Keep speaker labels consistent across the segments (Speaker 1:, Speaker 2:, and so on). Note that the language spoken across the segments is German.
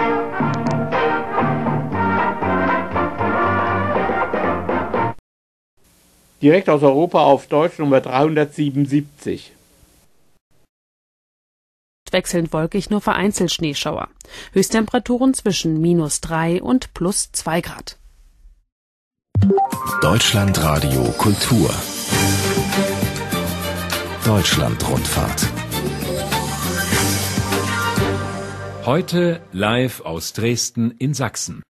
Speaker 1: Direkt aus Europa auf Deutsch Nummer 377.
Speaker 2: Wechselnd wolkig, nur vereinzelt Schneeschauer. Höchsttemperaturen zwischen -3 und +2 Grad.
Speaker 3: Deutschlandradio Kultur. Deutschlandrundfahrt.
Speaker 4: Heute live aus Dresden in Sachsen.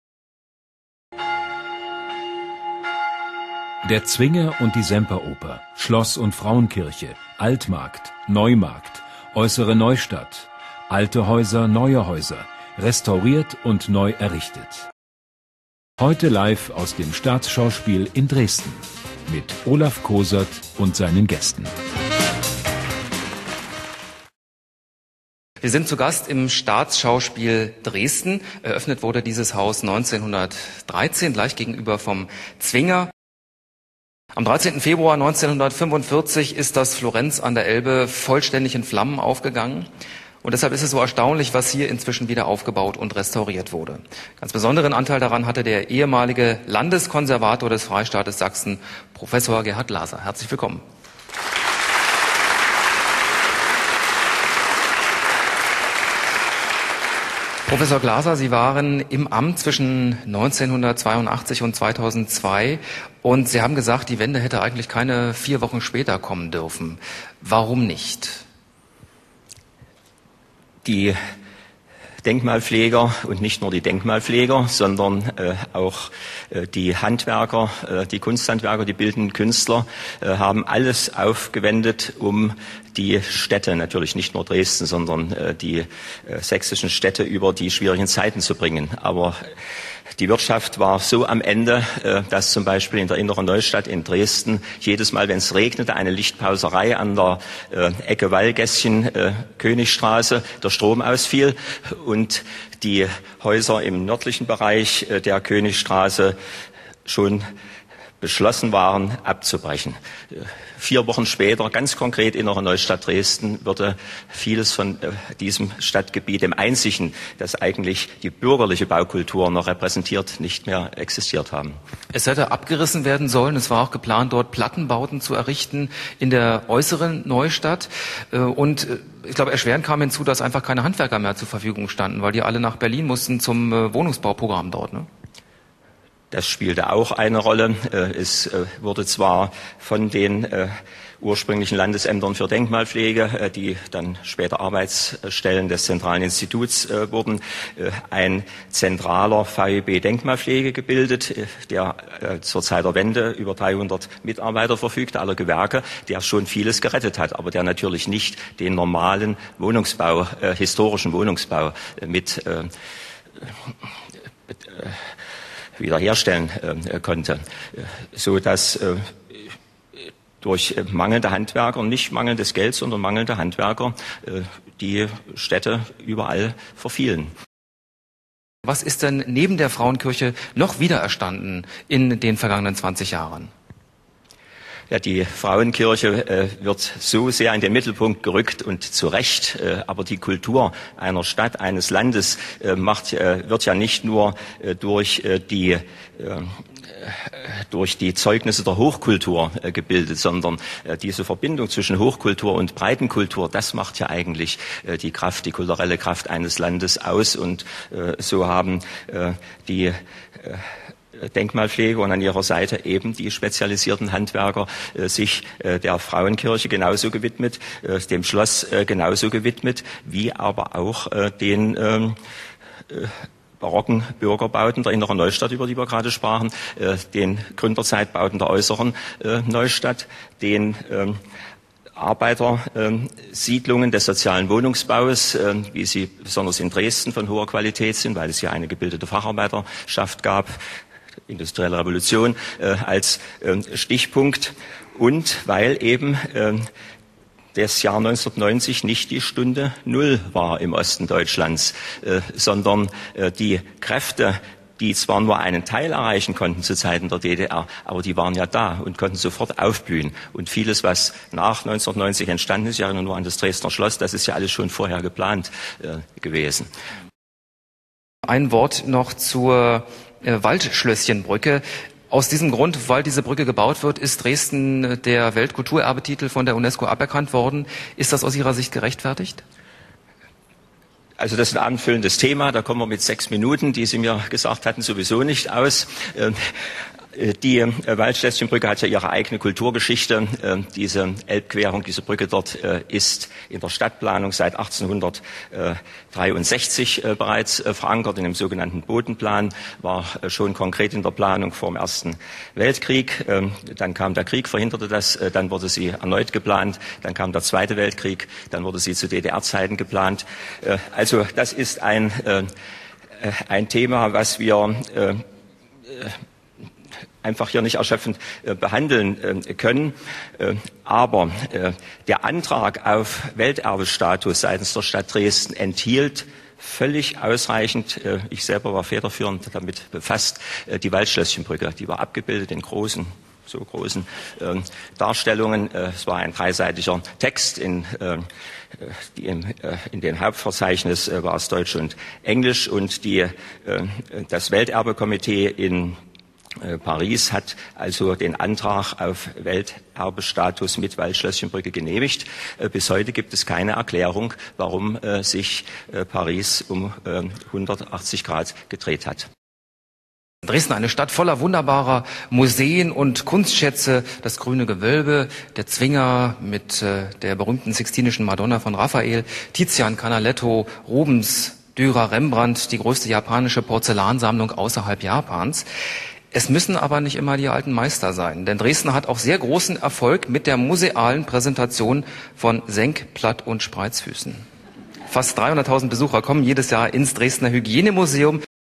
Speaker 4: Der Zwinger und die Semperoper, Schloss- und Frauenkirche, Altmarkt, Neumarkt, Äußere Neustadt, alte Häuser, neue Häuser, restauriert und neu errichtet. Heute live aus dem Staatsschauspiel in Dresden mit Olaf Kosert und seinen Gästen.
Speaker 5: Wir sind zu Gast im Staatsschauspiel Dresden. Eröffnet wurde dieses Haus 1913, gleich gegenüber vom Zwinger. Am 13. Februar 1945 ist das Florenz an der Elbe vollständig in Flammen aufgegangen. Und deshalb ist es so erstaunlich, was hier inzwischen wieder aufgebaut und restauriert wurde. Ganz besonderen Anteil daran hatte der ehemalige Landeskonservator des Freistaates Sachsen, Professor Gerhard Glaser. Herzlich willkommen. Professor Glaser, Sie waren im Amt zwischen 1982 und 2002 und Sie haben gesagt, die Wende hätte eigentlich keine 4 Wochen später kommen dürfen. Warum nicht?
Speaker 6: Die Denkmalpfleger und nicht nur die Denkmalpfleger, sondern auch die Handwerker, die Kunsthandwerker, die bildenden Künstler haben alles aufgewendet, um die Städte, natürlich nicht nur Dresden, sondern die sächsischen Städte über die schwierigen Zeiten zu bringen. Aber die Wirtschaft war so am Ende, dass zum Beispiel in der Inneren Neustadt in Dresden jedes Mal, wenn es regnete, eine Lichtpauserei an der Ecke Wallgässchen, Königstraße, der Strom ausfiel und die Häuser im nördlichen Bereich der Königstraße schon beschlossen waren, abzubrechen. 4 Wochen später, ganz konkret Innere Neustadt Dresden, würde vieles von diesem Stadtgebiet, dem einzigen, das eigentlich die bürgerliche Baukultur noch repräsentiert, nicht mehr existiert haben.
Speaker 5: Es hätte abgerissen werden sollen. Es war auch geplant, dort Plattenbauten zu errichten in der äußeren Neustadt. Und ich glaube, erschwerend kam hinzu, dass einfach keine Handwerker mehr zur Verfügung standen, weil die alle nach Berlin mussten zum Wohnungsbauprogramm dort, ne?
Speaker 6: Das spielte auch eine Rolle. Es wurde zwar von den ursprünglichen Landesämtern für Denkmalpflege, die dann später Arbeitsstellen des Zentralen Instituts wurden, ein zentraler VEB Denkmalpflege gebildet, der zur Zeit der Wende über 300 Mitarbeiter verfügte, aller Gewerke, der schon vieles gerettet hat, aber der natürlich nicht den normalen Wohnungsbau, historischen Wohnungsbau mit wiederherstellen konnte, so dass durch mangelnde Handwerker, nicht mangelndes Geld, sondern mangelnde Handwerker, die Städte überall verfielen.
Speaker 5: Was ist denn neben der Frauenkirche noch wiedererstanden in den vergangenen 20 Jahren?
Speaker 6: Ja, die Frauenkirche wird so sehr in den Mittelpunkt gerückt und zu Recht. Aber die Kultur einer Stadt, eines Landes wird ja nicht nur durch die Zeugnisse der Hochkultur gebildet, sondern diese Verbindung zwischen Hochkultur und Breitenkultur, das macht ja eigentlich die Kraft, die kulturelle Kraft eines Landes aus. Und so haben die Denkmalpflege und an ihrer Seite eben die spezialisierten Handwerker sich der Frauenkirche genauso gewidmet, dem Schloss genauso gewidmet, wie aber auch den barocken Bürgerbauten der Inneren Neustadt, über die wir gerade sprachen, den Gründerzeitbauten der Äußeren Neustadt, den Arbeitersiedlungen des sozialen Wohnungsbaus, wie sie besonders in Dresden von hoher Qualität sind, weil es hier eine gebildete Facharbeiterschaft gab, industrielle Revolution als Stichpunkt und weil eben das Jahr 1990 nicht die Stunde Null war im Osten Deutschlands, sondern die Kräfte, die zwar nur einen Teil erreichen konnten zu Zeiten der DDR, aber die waren ja da und konnten sofort aufblühen. Und vieles, was nach 1990 entstanden ist, ja nur an das Dresdner Schloss, das ist ja alles schon vorher geplant gewesen.
Speaker 5: Ein Wort noch zur Waldschlösschenbrücke. Aus diesem Grund, weil diese Brücke gebaut wird, ist Dresden der Weltkulturerbetitel von der UNESCO aberkannt worden. Ist das aus Ihrer Sicht gerechtfertigt?
Speaker 6: Also das ist ein anfüllendes Thema. Da kommen wir mit 6 Minuten, die Sie mir gesagt hatten, sowieso nicht aus. Die Waldschlösschenbrücke hat ja ihre eigene Kulturgeschichte. Diese Elbquerung, diese Brücke dort ist in der Stadtplanung seit 1863 bereits verankert, in dem sogenannten Bodenplan, war schon konkret in der Planung vor dem Ersten Weltkrieg. Dann kam der Krieg, verhinderte das, dann wurde sie erneut geplant, dann kam der Zweite Weltkrieg, dann wurde sie zu DDR-Zeiten geplant. Also das ist ein Thema, was wir einfach hier nicht erschöpfend behandeln können. Aber der Antrag auf Welterbestatus seitens der Stadt Dresden enthielt völlig ausreichend, ich selber war federführend damit befasst, die Waldschlösschenbrücke. Die war abgebildet in großen Darstellungen. Es war ein 3-seitiger Text. In den Hauptverzeichnis war es Deutsch und Englisch. Und das Welterbekomitee in Paris hat also den Antrag auf Welterbestatus mit Waldschlösschenbrücke genehmigt. Bis heute gibt es keine Erklärung, warum sich Paris um 180 Grad gedreht hat.
Speaker 5: Dresden, eine Stadt voller wunderbarer Museen und Kunstschätze, das Grüne Gewölbe, der Zwinger mit der berühmten Sixtinischen Madonna von Raphael, Tizian, Canaletto, Rubens, Dürer, Rembrandt, die größte japanische Porzellansammlung außerhalb Japans. Es müssen aber nicht immer die alten Meister sein, denn Dresden hat auch sehr großen Erfolg mit der musealen Präsentation von Senk-, Platt- und Spreizfüßen. Fast 300.000 Besucher kommen jedes Jahr ins Dresdner Hygienemuseum.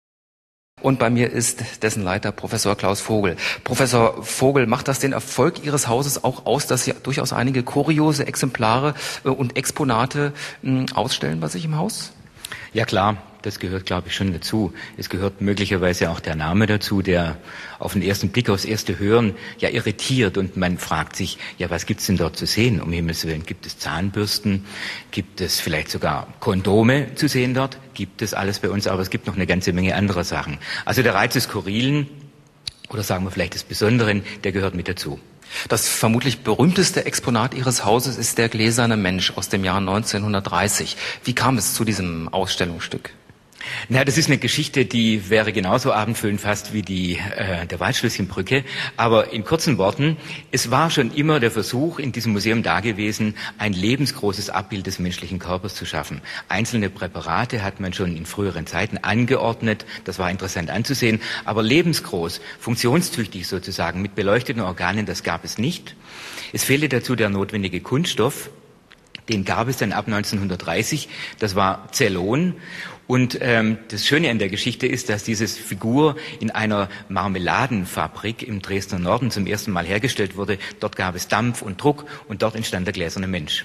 Speaker 5: Und bei mir ist dessen Leiter Professor Klaus Vogel. Professor Vogel, macht das den Erfolg Ihres Hauses auch aus, dass Sie durchaus einige kuriose Exemplare und Exponate ausstellen bei sich im Haus?
Speaker 7: Ja klar, das gehört, glaube ich, schon dazu. Es gehört möglicherweise auch der Name dazu, der auf den ersten Blick, aufs erste Hören ja irritiert. Und man fragt sich, ja, was gibt's denn dort zu sehen? Um Himmels Willen, gibt es Zahnbürsten? Gibt es vielleicht sogar Kondome zu sehen dort? Gibt es alles bei uns, aber es gibt noch eine ganze Menge anderer Sachen. Also der Reiz des Skurrilen, oder sagen wir vielleicht des Besonderen, der gehört mit dazu.
Speaker 5: Das vermutlich berühmteste Exponat Ihres Hauses ist der gläserne Mensch aus dem Jahr 1930. Wie kam es zu diesem Ausstellungsstück?
Speaker 7: Na, das ist eine Geschichte, die wäre genauso abendfüllend fast wie die der Waldschlösschenbrücke. Aber in kurzen Worten, es war schon immer der Versuch in diesem Museum da gewesen, ein lebensgroßes Abbild des menschlichen Körpers zu schaffen. Einzelne Präparate hat man schon in früheren Zeiten angeordnet. Das war interessant anzusehen. Aber lebensgroß, funktionstüchtig sozusagen, mit beleuchteten Organen, das gab es nicht. Es fehlte dazu der notwendige Kunststoff. Den gab es dann ab 1930. Das war Zellon. Und das Schöne an der Geschichte ist, dass diese Figur in einer Marmeladenfabrik im Dresdner Norden zum ersten Mal hergestellt wurde. Dort gab es Dampf und Druck und dort entstand der gläserne Mensch.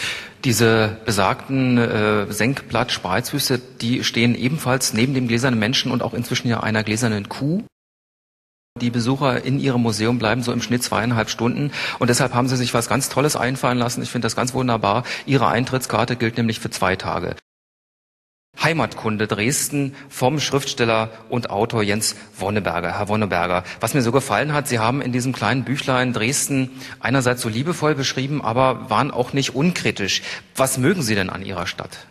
Speaker 5: Diese besagten Senk-, Spreizfüße, die stehen ebenfalls neben dem gläsernen Menschen und auch inzwischen ja einer gläsernen Kuh. Die Besucher in Ihrem Museum bleiben so im Schnitt 2,5 Stunden und deshalb haben Sie sich was ganz Tolles einfallen lassen. Ich finde das ganz wunderbar. Ihre Eintrittskarte gilt nämlich für 2 Tage. Heimatkunde Dresden vom Schriftsteller und Autor Jens Wonneberger. Herr Wonneberger, was mir so gefallen hat, Sie haben in diesem kleinen Büchlein Dresden einerseits so liebevoll beschrieben, aber waren auch nicht unkritisch. Was mögen Sie denn an Ihrer Stadt?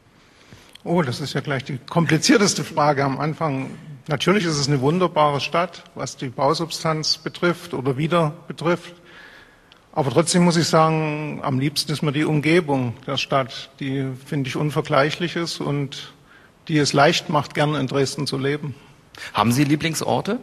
Speaker 8: Oh, das ist ja gleich die komplizierteste Frage am Anfang. Natürlich ist es eine wunderbare Stadt, was die Bausubstanz betrifft oder wieder betrifft. Aber trotzdem muss ich sagen, am liebsten ist mir die Umgebung der Stadt, die, finde ich, unvergleichlich ist und die es leicht macht, gerne in Dresden zu leben.
Speaker 5: Haben Sie Lieblingsorte?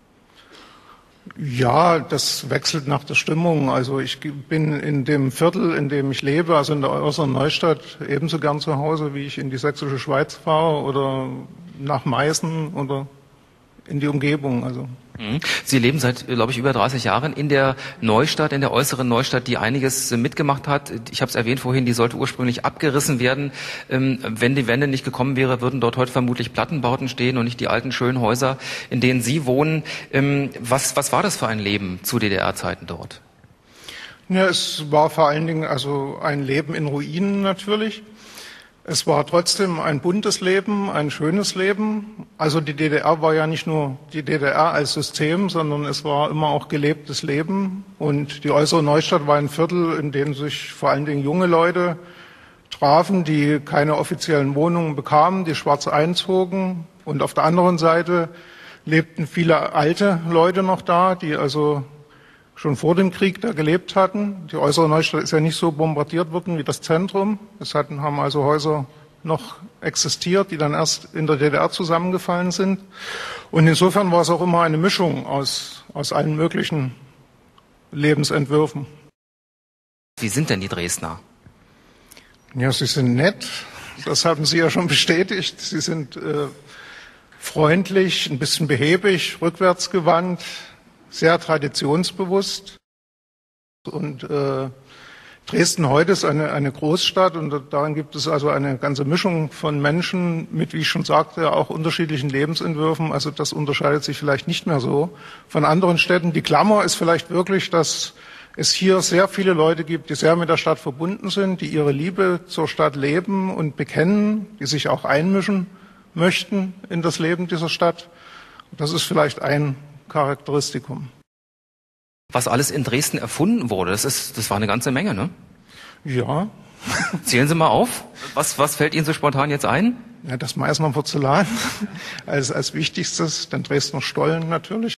Speaker 8: Ja, das wechselt nach der Stimmung. Also ich bin in dem Viertel, in dem ich lebe, also in der äußeren Neustadt, ebenso gern zu Hause, wie ich in die Sächsische Schweiz fahre oder nach Meißen oder in die Umgebung. Also.
Speaker 5: Sie leben seit, glaube ich, über 30 Jahren in der Neustadt, in der äußeren Neustadt, die einiges mitgemacht hat. Ich habe es erwähnt vorhin, die sollte ursprünglich abgerissen werden. Wenn die Wende nicht gekommen wäre, würden dort heute vermutlich Plattenbauten stehen und nicht die alten schönen Häuser, in denen Sie wohnen. Was war das für ein Leben zu DDR-Zeiten dort?
Speaker 8: Ja, es war vor allen Dingen also ein Leben in Ruinen natürlich. Es war trotzdem ein buntes Leben, ein schönes Leben. Also die DDR war ja nicht nur die DDR als System, sondern es war immer auch gelebtes Leben. Und die Äußere Neustadt war ein Viertel, in dem sich vor allen Dingen junge Leute trafen, die keine offiziellen Wohnungen bekamen, die schwarz einzogen. Und auf der anderen Seite lebten viele alte Leute noch da, die also schon vor dem Krieg da gelebt hatten. Die Äußere Neustadt ist ja nicht so bombardiert worden wie das Zentrum. Haben also Häuser noch existiert, die dann erst in der DDR zusammengefallen sind. Und insofern war es auch immer eine Mischung aus allen möglichen Lebensentwürfen.
Speaker 5: Wie sind denn die Dresdner?
Speaker 8: Ja, sie sind nett. Das haben Sie ja schon bestätigt. Sie sind freundlich, ein bisschen behäbig, rückwärtsgewandt, sehr traditionsbewusst. Und Dresden heute ist eine Großstadt und darin gibt es also eine ganze Mischung von Menschen mit, wie ich schon sagte, auch unterschiedlichen Lebensentwürfen. Also das unterscheidet sich vielleicht nicht mehr so von anderen Städten. Die Klammer ist vielleicht wirklich, dass es hier sehr viele Leute gibt, die sehr mit der Stadt verbunden sind, die ihre Liebe zur Stadt leben und bekennen, die sich auch einmischen möchten in das Leben dieser Stadt. Das ist vielleicht ein Charakteristikum.
Speaker 5: Was alles in Dresden erfunden wurde, das war eine ganze Menge, ne?
Speaker 8: Ja.
Speaker 5: Zählen Sie mal auf. Was fällt Ihnen so spontan jetzt ein?
Speaker 8: Ja, das Meißner Porzellan als wichtigstes, den Dresdner Stollen natürlich.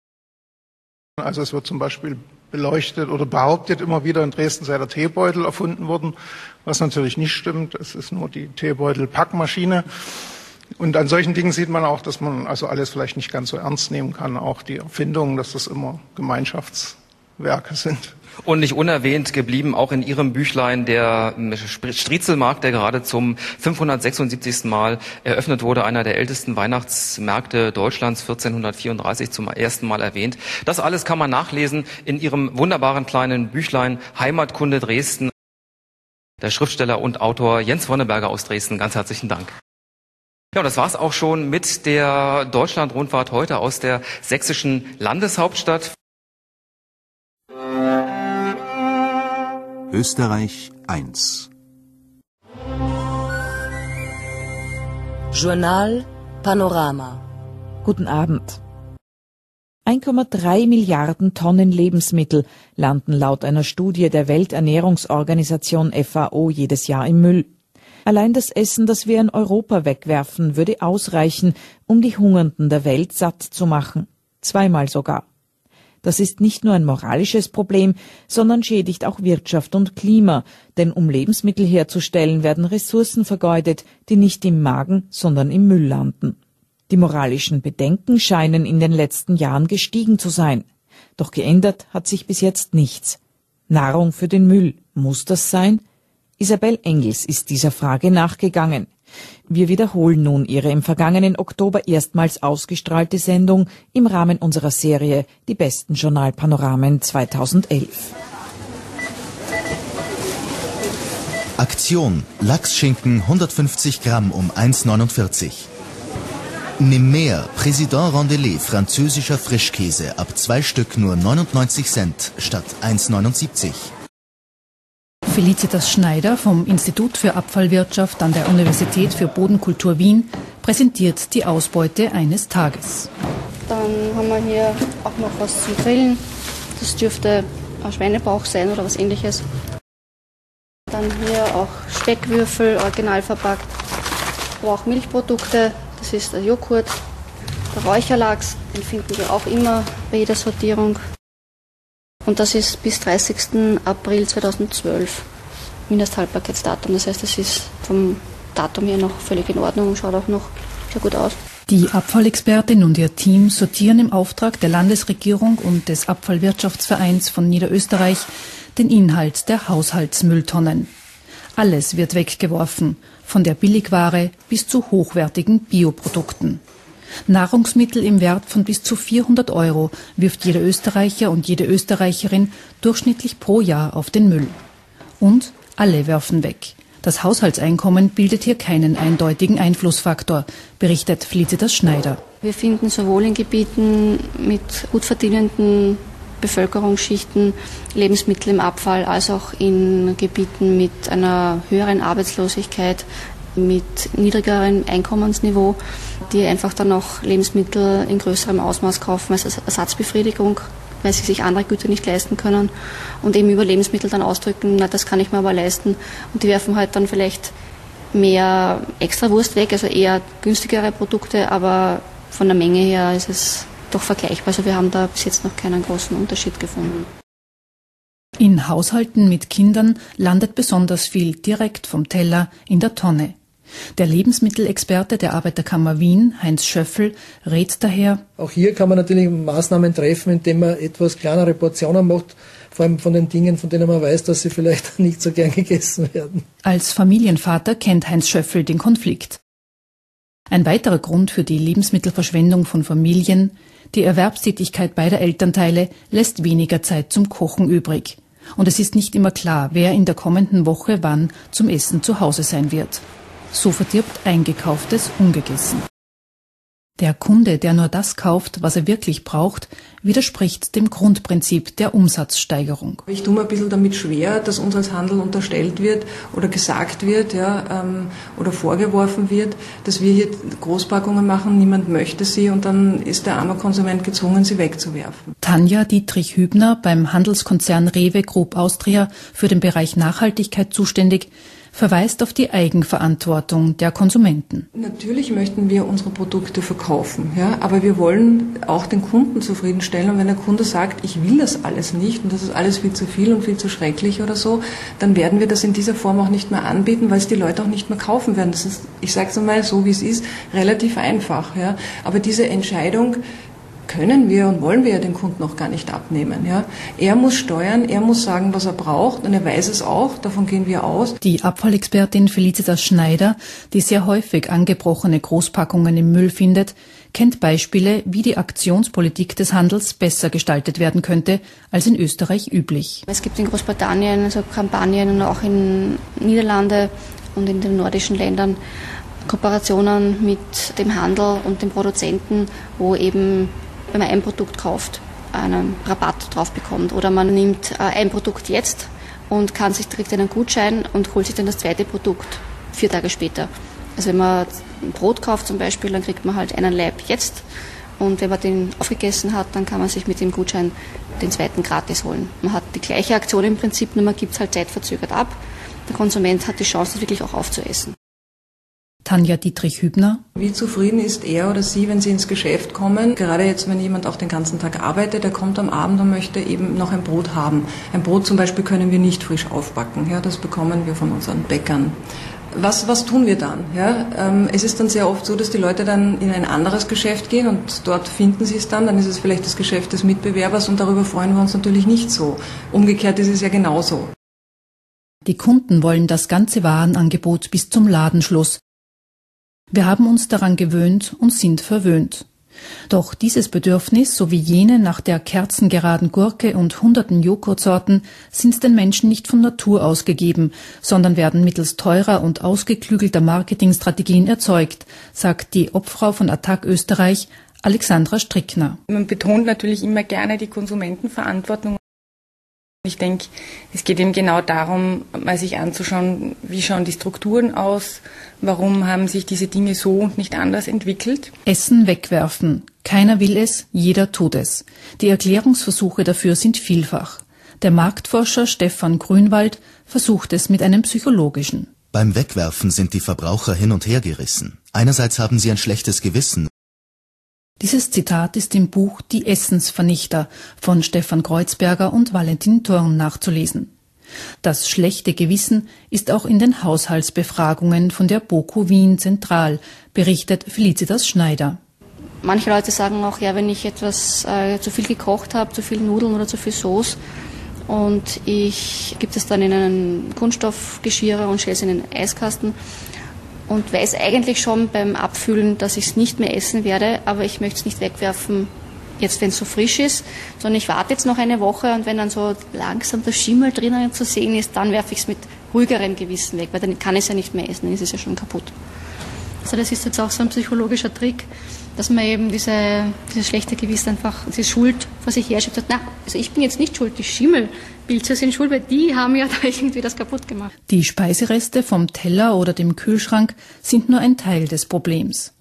Speaker 8: Also es wird zum Beispiel beleuchtet oder behauptet immer wieder, in Dresden sei der Teebeutel erfunden worden, was natürlich nicht stimmt. Es ist nur die Teebeutel-Packmaschine. Und an solchen Dingen sieht man auch, dass man also alles vielleicht nicht ganz so ernst nehmen kann. Auch die Erfindungen, dass das immer Gemeinschaftswerke sind.
Speaker 5: Und nicht unerwähnt geblieben, auch in Ihrem Büchlein, der Striezelmarkt, der gerade zum 576. Mal eröffnet wurde, einer der ältesten Weihnachtsmärkte Deutschlands, 1434 zum ersten Mal erwähnt. Das alles kann man nachlesen in Ihrem wunderbaren kleinen Büchlein Heimatkunde Dresden. Der Schriftsteller und Autor Jens Wonneberger aus Dresden, ganz herzlichen Dank. Ja, und das war's auch schon mit der Deutschland-Rundfahrt heute aus der sächsischen Landeshauptstadt.
Speaker 3: Österreich 1.
Speaker 9: Journal Panorama.
Speaker 10: Guten Abend. 1,3 Milliarden Tonnen Lebensmittel landen laut einer Studie der Welternährungsorganisation FAO jedes Jahr im Müll. Allein das Essen, das wir in Europa wegwerfen, würde ausreichen, um die Hungernden der Welt satt zu machen. 2-mal sogar. Das ist nicht nur ein moralisches Problem, sondern schädigt auch Wirtschaft und Klima, denn um Lebensmittel herzustellen, werden Ressourcen vergeudet, die nicht im Magen, sondern im Müll landen. Die moralischen Bedenken scheinen in den letzten Jahren gestiegen zu sein. Doch geändert hat sich bis jetzt nichts. Nahrung für den Müll, muss das sein? Isabel Engels ist dieser Frage nachgegangen. Wir wiederholen nun ihre im vergangenen Oktober erstmals ausgestrahlte Sendung im Rahmen unserer Serie Die besten Journalpanoramen 2011.
Speaker 11: Aktion Lachsschinken 150 Gramm um 1,49. Nimm mehr Président Rondelet französischer Frischkäse ab 2 Stück nur 99 Cent statt 1,79.
Speaker 12: Felicitas Schneider vom Institut für Abfallwirtschaft an der Universität für Bodenkultur Wien präsentiert die Ausbeute eines Tages.
Speaker 13: Dann haben wir hier auch noch was zum Grillen. Das dürfte ein Schweinebauch sein oder was Ähnliches. Dann hier auch Speckwürfel, original verpackt. Aber auch Milchprodukte, das ist der Joghurt. Der Räucherlachs, den finden wir auch immer bei jeder Sortierung. Und das ist bis 30. April 2012 Mindesthaltbarkeitsdatum. Das heißt, das ist vom Datum her noch völlig in Ordnung und schaut auch noch sehr gut aus.
Speaker 12: Die Abfallexpertin und ihr Team sortieren im Auftrag der Landesregierung und des Abfallwirtschaftsvereins von Niederösterreich den Inhalt der Haushaltsmülltonnen. Alles wird weggeworfen, von der Billigware bis zu hochwertigen Bioprodukten. Nahrungsmittel im Wert von bis zu 400 € wirft jeder Österreicher und jede Österreicherin durchschnittlich pro Jahr auf den Müll. Und alle werfen weg. Das Haushaltseinkommen bildet hier keinen eindeutigen Einflussfaktor, berichtet Felicitas Schneider.
Speaker 13: Wir finden sowohl in Gebieten mit gut verdienenden Bevölkerungsschichten Lebensmittel im Abfall, als auch in Gebieten mit einer höheren Arbeitslosigkeit mit niedrigerem Einkommensniveau, die einfach dann auch Lebensmittel in größerem Ausmaß kaufen als Ersatzbefriedigung, weil sie sich andere Güter nicht leisten können und eben über Lebensmittel dann ausdrücken, na, das kann ich mir aber leisten. Und die werfen halt dann vielleicht mehr Extrawurst weg, also eher günstigere Produkte, aber von der Menge her ist es doch vergleichbar. Also wir haben da bis jetzt noch keinen großen Unterschied gefunden.
Speaker 12: In Haushalten mit Kindern landet besonders viel direkt vom Teller in der Tonne. Der Lebensmittelexperte der Arbeiterkammer Wien, Heinz Schöffel, rät daher:
Speaker 14: Auch hier kann man natürlich Maßnahmen treffen, indem man etwas kleinere Portionen macht, vor allem von den Dingen, von denen man weiß, dass sie vielleicht nicht so gern gegessen werden.
Speaker 12: Als Familienvater kennt Heinz Schöffel den Konflikt. Ein weiterer Grund für die Lebensmittelverschwendung von Familien: die Erwerbstätigkeit beider Elternteile lässt weniger Zeit zum Kochen übrig. Und es ist nicht immer klar, wer in der kommenden Woche wann zum Essen zu Hause sein wird. So verdirbt Eingekauftes ungegessen. Der Kunde, der nur das kauft, was er wirklich braucht, widerspricht dem Grundprinzip der Umsatzsteigerung.
Speaker 15: Ich tue mir ein bisschen damit schwer, dass uns als Handel unterstellt wird oder gesagt wird, oder vorgeworfen wird, dass wir hier Großpackungen machen, niemand möchte sie und dann ist der arme Konsument gezwungen, sie wegzuwerfen.
Speaker 12: Tanja Dietrich-Hübner, beim Handelskonzern Rewe Group Austria für den Bereich Nachhaltigkeit zuständig, verweist auf die Eigenverantwortung der Konsumenten.
Speaker 15: Natürlich möchten wir unsere Produkte verkaufen, aber wir wollen auch den Kunden zufriedenstellen. Und wenn der Kunde sagt, ich will das alles nicht und das ist alles viel zu viel und viel zu schrecklich oder so, dann werden wir das in dieser Form auch nicht mehr anbieten, weil es die Leute auch nicht mehr kaufen werden. Das ist, ich sage es einmal so, wie es ist, relativ einfach. Aber diese Entscheidung können wir und wollen wir ja den Kunden auch gar nicht abnehmen. Er muss steuern, er muss sagen, was er braucht und er weiß es auch, davon gehen wir aus.
Speaker 12: Die Abfallexpertin Felicitas Schneider, die sehr häufig angebrochene Großpackungen im Müll findet, kennt Beispiele, wie die Aktionspolitik des Handels besser gestaltet werden könnte als in Österreich üblich.
Speaker 13: Es gibt in Großbritannien also Kampagnen und auch in Niederlande und in den nordischen Ländern Kooperationen mit dem Handel und den Produzenten, wo eben, wenn man ein Produkt kauft, einen Rabatt drauf bekommt. Oder man nimmt ein Produkt jetzt und kriegt einen Gutschein und holt sich dann das zweite Produkt 4 Tage später. Also wenn man ein Brot kauft zum Beispiel, dann kriegt man halt einen Laib jetzt. Und wenn man den aufgegessen hat, dann kann man sich mit dem Gutschein den zweiten gratis holen. Man hat die gleiche Aktion im Prinzip, nur man gibt es halt zeitverzögert ab. Der Konsument hat die Chance, das wirklich auch aufzuessen.
Speaker 12: Tanja Dietrich-Hübner.
Speaker 15: Wie zufrieden ist er oder sie, wenn sie ins Geschäft kommen? Gerade jetzt, wenn jemand auch den ganzen Tag arbeitet, der kommt am Abend und möchte eben noch ein Brot haben. Ein Brot zum Beispiel können wir nicht frisch aufbacken. Das bekommen wir von unseren Bäckern. Was tun wir dann? Es ist dann sehr oft so, dass die Leute dann in ein anderes Geschäft gehen und dort finden sie es dann ist es vielleicht das Geschäft des Mitbewerbers und darüber freuen wir uns natürlich nicht so. Umgekehrt ist es ja genauso.
Speaker 12: Die Kunden wollen das ganze Warenangebot bis zum Ladenschluss. Wir haben uns daran gewöhnt und sind verwöhnt. Doch dieses Bedürfnis sowie jene nach der kerzengeraden Gurke und hunderten Joghurtsorten sind den Menschen nicht von Natur aus gegeben, sondern werden mittels teurer und ausgeklügelter Marketingstrategien erzeugt, sagt die Obfrau von Attac Österreich, Alexandra Strickner.
Speaker 16: Man betont natürlich immer gerne die Konsumentenverantwortung. Ich denke, es geht eben genau darum, mal sich anzuschauen, wie schauen die Strukturen aus, warum haben sich diese Dinge so und nicht anders entwickelt.
Speaker 12: Essen wegwerfen. Keiner will es, jeder tut es. Die Erklärungsversuche dafür sind vielfach. Der Marktforscher Stefan Grünwald versucht es mit einem psychologischen.
Speaker 11: Beim Wegwerfen sind die Verbraucher hin und her gerissen. Einerseits haben sie ein schlechtes Gewissen.
Speaker 12: Dieses Zitat ist im Buch Die Essensvernichter von Stefan Kreuzberger und Valentin Thurn nachzulesen. Das schlechte Gewissen ist auch in den Haushaltsbefragungen von der BOKU Wien zentral, berichtet Felicitas Schneider.
Speaker 13: Manche Leute sagen auch, wenn ich etwas zu viel gekocht habe, zu viel Nudeln oder zu viel Sauce und ich gebe das dann in einen Kunststoffgeschirr und stelle es in den Eiskasten und weiß eigentlich schon beim Abfüllen, dass ich es nicht mehr essen werde, aber ich möchte es nicht wegwerfen, jetzt wenn es so frisch ist, sondern ich warte jetzt noch eine Woche und wenn dann so langsam der Schimmel drinnen zu sehen ist, dann werfe ich es mit ruhigerem Gewissen weg, weil dann kann ich es ja nicht mehr essen, dann ist es ja schon kaputt. Also das ist jetzt auch so ein psychologischer Trick, dass man eben dieses schlechte Gewissen einfach, diese Schuld vor sich herschiebt. Sagt, na, also ich bin jetzt nicht schuld, die Schimmelpilze sind schuld, weil die haben ja da irgendwie das kaputt gemacht.
Speaker 12: Die Speisereste vom Teller oder dem Kühlschrank sind nur ein Teil des Problems.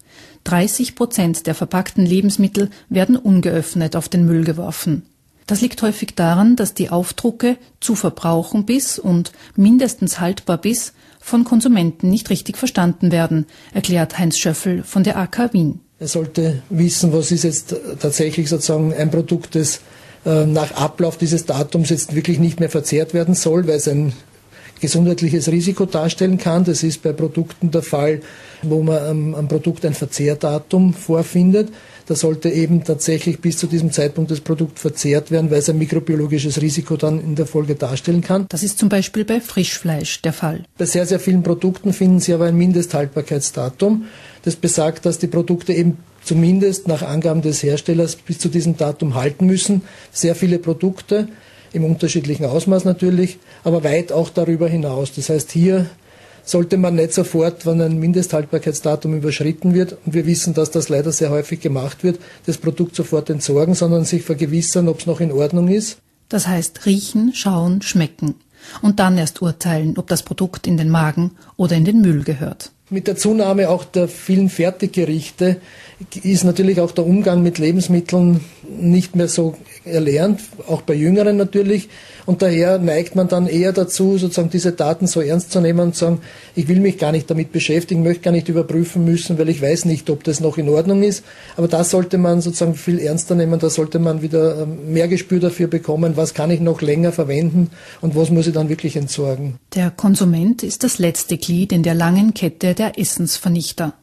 Speaker 12: 30% der verpackten Lebensmittel werden ungeöffnet auf den Müll geworfen. Das liegt häufig daran, dass die Aufdrucke zu verbrauchen bis und mindestens haltbar bis von Konsumenten nicht richtig verstanden werden, erklärt Heinz Schöffel von der AK Wien.
Speaker 14: Er sollte wissen, was ist jetzt tatsächlich sozusagen ein Produkt, das nach Ablauf dieses Datums jetzt wirklich nicht mehr verzehrt werden soll, weil es ein gesundheitliches Risiko darstellen kann. Das ist bei Produkten der Fall, wo man am Produkt ein Verzehrdatum vorfindet. Da sollte eben tatsächlich bis zu diesem Zeitpunkt das Produkt verzehrt werden, weil es ein mikrobiologisches Risiko dann in der Folge darstellen kann.
Speaker 12: Das ist zum Beispiel bei Frischfleisch der Fall.
Speaker 14: Bei sehr, sehr vielen Produkten finden Sie aber ein Mindesthaltbarkeitsdatum. Das besagt, dass die Produkte eben zumindest nach Angaben des Herstellers bis zu diesem Datum halten müssen. Sehr viele Produkte, im unterschiedlichen Ausmaß natürlich, aber weit auch darüber hinaus. Das heißt, hier sollte man nicht sofort, wenn ein Mindesthaltbarkeitsdatum überschritten wird, und wir wissen, dass das leider sehr häufig gemacht wird, das Produkt sofort entsorgen, sondern sich vergewissern, ob es noch in Ordnung ist.
Speaker 12: Das heißt riechen, schauen, schmecken und dann erst urteilen, ob das Produkt in den Magen oder in den Müll gehört.
Speaker 14: Mit der Zunahme auch der vielen Fertiggerichte ist natürlich auch der Umgang mit Lebensmitteln nicht mehr so erlernt, auch bei Jüngeren natürlich. Und daher neigt man dann eher dazu, sozusagen diese Daten so ernst zu nehmen und zu sagen, ich will mich gar nicht damit beschäftigen, möchte gar nicht überprüfen müssen, weil ich weiß nicht, ob das noch in Ordnung ist. Aber das sollte man sozusagen viel ernster nehmen, da sollte man wieder mehr Gespür dafür bekommen, was kann ich noch länger verwenden und was muss ich dann wirklich entsorgen.
Speaker 12: Der Konsument ist das letzte Glied in der langen Kette der Essensvernichter.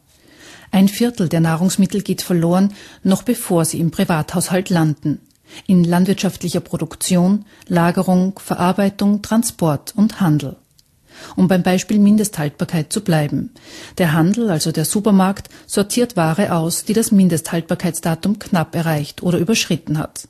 Speaker 12: 1/4 der Nahrungsmittel geht verloren, noch bevor sie im Privathaushalt landen. In landwirtschaftlicher Produktion, Lagerung, Verarbeitung, Transport und Handel. Um beim Beispiel Mindesthaltbarkeit zu bleiben. Der Handel, also der Supermarkt, sortiert Ware aus, die das Mindesthaltbarkeitsdatum knapp erreicht oder überschritten hat.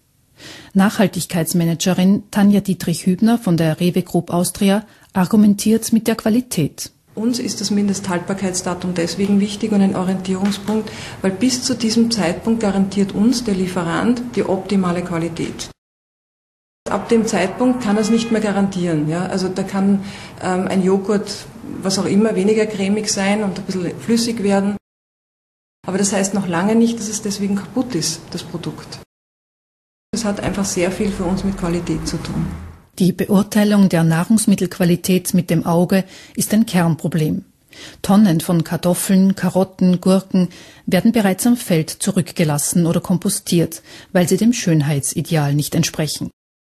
Speaker 12: Nachhaltigkeitsmanagerin Tanja Dietrich-Hübner von der Rewe Group Austria argumentiert mit der Qualität.
Speaker 15: Uns ist das Mindesthaltbarkeitsdatum deswegen wichtig und ein Orientierungspunkt, weil bis zu diesem Zeitpunkt garantiert uns der Lieferant die optimale Qualität. Ab dem Zeitpunkt kann er es nicht mehr garantieren. Ja? Also da kann ein Joghurt, was auch immer, weniger cremig sein und ein bisschen flüssig werden. Aber das heißt noch lange nicht, dass es deswegen kaputt ist, das Produkt. Es hat einfach sehr viel für uns mit Qualität zu tun.
Speaker 12: Die Beurteilung der Nahrungsmittelqualität mit dem Auge ist ein Kernproblem. Tonnen von Kartoffeln, Karotten, Gurken werden bereits am Feld zurückgelassen oder kompostiert, weil sie dem Schönheitsideal nicht entsprechen.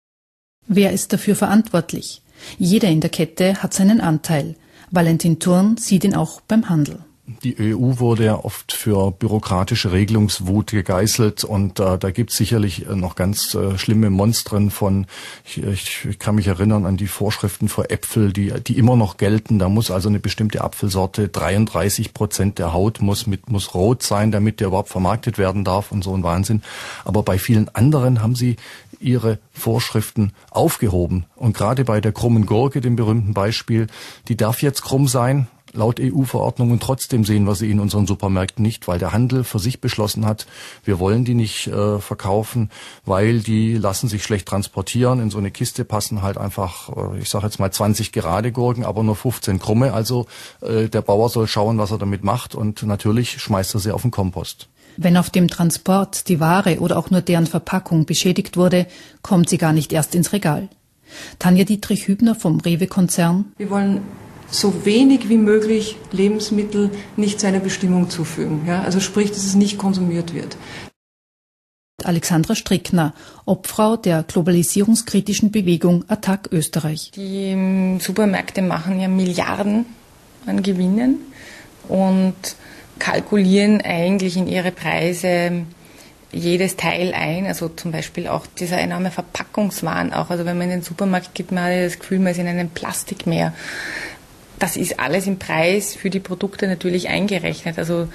Speaker 12: Wer ist dafür verantwortlich? Jeder in der Kette hat seinen Anteil. Valentin Thurn sieht ihn auch beim Handel.
Speaker 17: Die EU wurde ja oft für bürokratische Regelungswut gegeißelt und da gibt es sicherlich noch ganz schlimme Monstren von, ich kann mich erinnern an die Vorschriften für Äpfel, die immer noch gelten. Da muss also eine bestimmte Apfelsorte, 33% der Haut muss rot sein, damit der überhaupt vermarktet werden darf und so ein Wahnsinn. Aber bei vielen anderen haben sie ihre Vorschriften aufgehoben. Und gerade bei der krummen Gurke, dem berühmten Beispiel, die darf jetzt krumm sein, laut EU-Verordnung, und trotzdem sehen wir sie in unseren Supermärkten nicht, weil der Handel für sich beschlossen hat, wir wollen die nicht verkaufen, weil die lassen sich schlecht transportieren. In so eine Kiste passen halt einfach, ich sage jetzt mal 20 gerade Gurken, aber nur 15 krumme. Also der Bauer soll schauen, was er damit macht, und natürlich schmeißt er sie auf den Kompost.
Speaker 12: Wenn auf dem Transport die Ware oder auch nur deren Verpackung beschädigt wurde, kommt sie gar nicht erst ins Regal. Tanja Dietrich-Hübner vom Rewe-Konzern.
Speaker 15: Wir wollen so wenig wie möglich Lebensmittel nicht seiner Bestimmung zufügen. Ja? Also sprich, dass es nicht konsumiert wird.
Speaker 12: Alexandra Strickner, Obfrau der globalisierungskritischen Bewegung Attac Österreich.
Speaker 16: Die Supermärkte machen ja Milliarden an Gewinnen und kalkulieren eigentlich in ihre Preise jedes Teil ein, also zum Beispiel auch dieser enorme Verpackungswahn auch. Also wenn man in den Supermarkt geht, man hat ja das Gefühl, man ist in einem Plastikmeer. Das ist alles im Preis für die Produkte natürlich eingerechnet. Also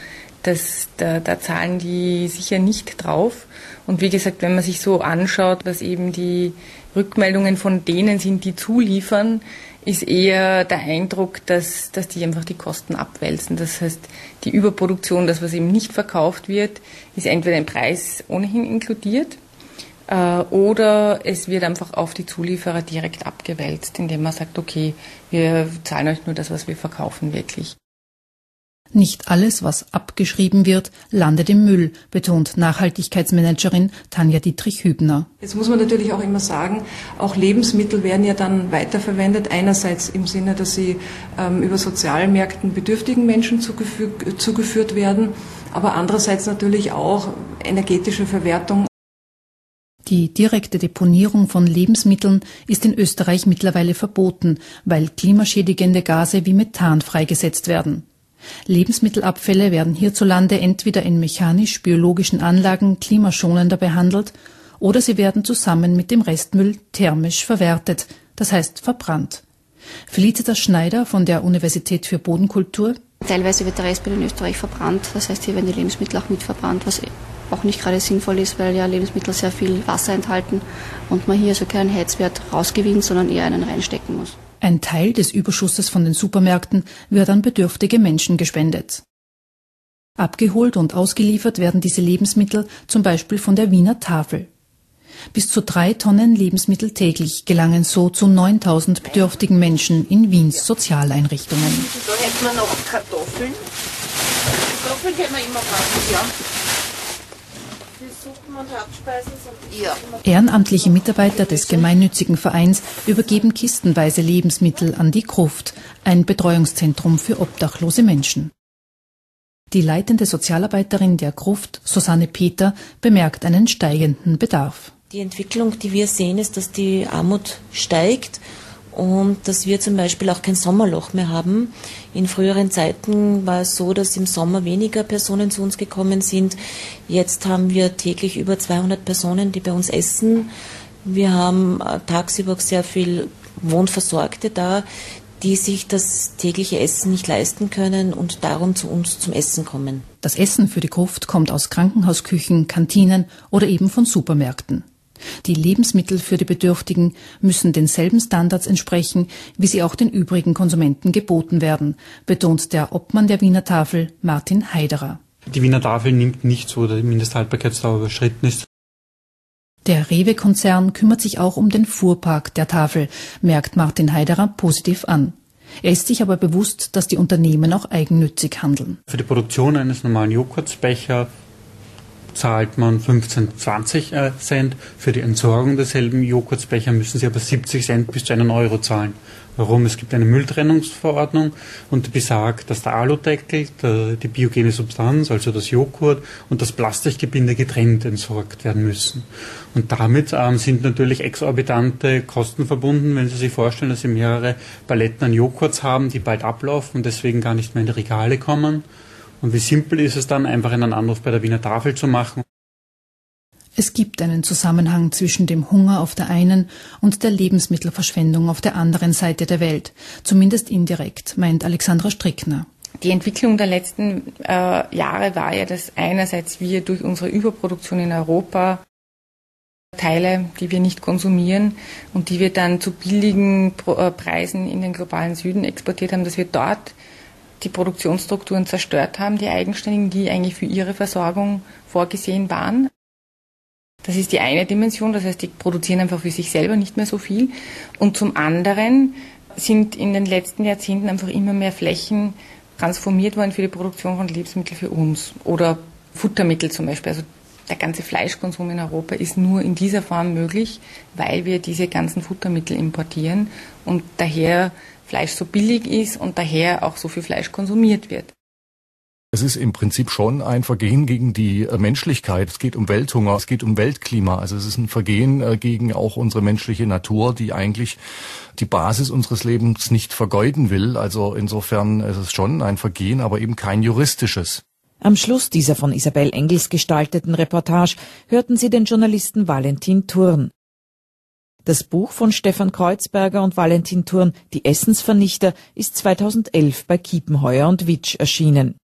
Speaker 16: da zahlen die sicher nicht drauf. Und wie gesagt, wenn man sich so anschaut, was eben die Rückmeldungen von denen sind, die zuliefern, ist eher der Eindruck, dass die einfach die Kosten abwälzen. Das heißt, die Überproduktion, das, was eben nicht verkauft wird, ist entweder im Preis ohnehin inkludiert oder es wird einfach auf die Zulieferer direkt abgewälzt, indem man sagt, okay, wir zahlen euch nur das, was wir verkaufen wirklich.
Speaker 12: Nicht alles, was abgeschrieben wird, landet im Müll, betont Nachhaltigkeitsmanagerin Tanja Dietrich-Hübner.
Speaker 15: Jetzt muss man natürlich auch immer sagen, auch Lebensmittel werden ja dann weiterverwendet. Einerseits im Sinne, dass sie über Sozialmärkten bedürftigen Menschen zugeführt werden, aber andererseits natürlich auch energetische Verwertung.
Speaker 12: Die direkte Deponierung von Lebensmitteln ist in Österreich mittlerweile verboten, weil klimaschädigende Gase wie Methan freigesetzt werden. Lebensmittelabfälle werden hierzulande entweder in mechanisch-biologischen Anlagen klimaschonender behandelt oder sie werden zusammen mit dem Restmüll thermisch verwertet, das heißt verbrannt. Felicitas Schneider von der Universität für Bodenkultur.
Speaker 13: Teilweise wird der Restmüll in Österreich verbrannt, das heißt, hier werden die Lebensmittel auch mit verbrannt, was auch nicht gerade sinnvoll ist, weil ja Lebensmittel sehr viel Wasser enthalten und man hier also keinen Heizwert rausgewinnt, sondern eher einen reinstecken muss.
Speaker 12: Ein Teil des Überschusses von den Supermärkten wird an bedürftige Menschen gespendet. Abgeholt und ausgeliefert werden diese Lebensmittel zum Beispiel von der Wiener Tafel. Bis zu 3 Tonnen Lebensmittel täglich gelangen so zu 9.000 bedürftigen Menschen in Wiens Sozialeinrichtungen.
Speaker 18: Da hätten wir noch Kartoffeln. Kartoffeln können wir immer brauchen, ja.
Speaker 12: Ehrenamtliche Mitarbeiter des gemeinnützigen Vereins übergeben kistenweise Lebensmittel an die Gruft, ein Betreuungszentrum für obdachlose Menschen. Die leitende Sozialarbeiterin der Gruft, Susanne Peter, bemerkt einen steigenden Bedarf.
Speaker 19: Die Entwicklung, die wir sehen, ist, dass die Armut steigt und dass wir zum Beispiel auch kein Sommerloch mehr haben. In früheren Zeiten war es so, dass im Sommer weniger Personen zu uns gekommen sind. Jetzt haben wir täglich über 200 Personen, die bei uns essen. Wir haben tagsüber auch sehr viel Wohnversorgte da, die sich das tägliche Essen nicht leisten können und darum zu uns zum Essen kommen.
Speaker 12: Das Essen für die Gruft kommt aus Krankenhausküchen, Kantinen oder eben von Supermärkten. Die Lebensmittel für die Bedürftigen müssen denselben Standards entsprechen, wie sie auch den übrigen Konsumenten geboten werden, betont der Obmann der Wiener Tafel, Martin Heiderer.
Speaker 20: Die Wiener Tafel nimmt nicht so, dass die Mindesthaltbarkeitsdauer überschritten ist.
Speaker 12: Der Rewe-Konzern kümmert sich auch um den Fuhrpark der Tafel, merkt Martin Heiderer positiv an. Er ist sich aber bewusst, dass die Unternehmen auch eigennützig handeln.
Speaker 20: Für die Produktion eines normalen Joghurtbechers zahlt man 15, 20 Cent. Für die Entsorgung desselben Joghurtbecher müssen Sie aber 70 Cent bis zu 1 Euro zahlen. Warum? Es gibt eine Mülltrennungsverordnung und die besagt, dass der Aludeckel, die biogene Substanz, also das Joghurt und das Plastikgebinde getrennt entsorgt werden müssen. Und damit sind natürlich exorbitante Kosten verbunden, wenn Sie sich vorstellen, dass Sie mehrere Paletten an Joghurts haben, die bald ablaufen und deswegen gar nicht mehr in die Regale kommen. Und wie simpel ist es dann, einfach einen Anruf bei der Wiener Tafel zu machen?
Speaker 12: Es gibt einen Zusammenhang zwischen dem Hunger auf der einen und der Lebensmittelverschwendung auf der anderen Seite der Welt. Zumindest indirekt, meint Alexandra Strickner.
Speaker 16: Die Entwicklung der letzten Jahre war ja, dass einerseits wir durch unsere Überproduktion in Europa Teile, die wir nicht konsumieren und die wir dann zu billigen Preisen in den globalen Süden exportiert haben, dass wir dort die Produktionsstrukturen zerstört haben, die eigenständigen, die eigentlich für ihre Versorgung vorgesehen waren. Das ist die eine Dimension, das heißt, die produzieren einfach für sich selber nicht mehr so viel. Und zum anderen sind in den letzten Jahrzehnten einfach immer mehr Flächen transformiert worden für die Produktion von Lebensmitteln für uns oder Futtermittel zum Beispiel. Also der ganze Fleischkonsum in Europa ist nur in dieser Form möglich, weil wir diese ganzen Futtermittel importieren und daher Fleisch so billig ist und daher auch so viel Fleisch konsumiert wird.
Speaker 17: Es ist im Prinzip schon ein Vergehen gegen die Menschlichkeit. Es geht um Welthunger, es geht um Weltklima. Also es ist ein Vergehen gegen auch unsere menschliche Natur, die eigentlich die Basis unseres Lebens nicht vergeuden will. Also insofern ist es schon ein Vergehen, aber eben kein juristisches.
Speaker 10: Am Schluss dieser von Isabel Engels gestalteten Reportage hörten Sie den Journalisten Valentin Thurn. Das Buch von Stefan Kreuzberger und Valentin Thurn, Die Essensvernichter, ist 2011 bei Kiepenheuer und Witsch erschienen.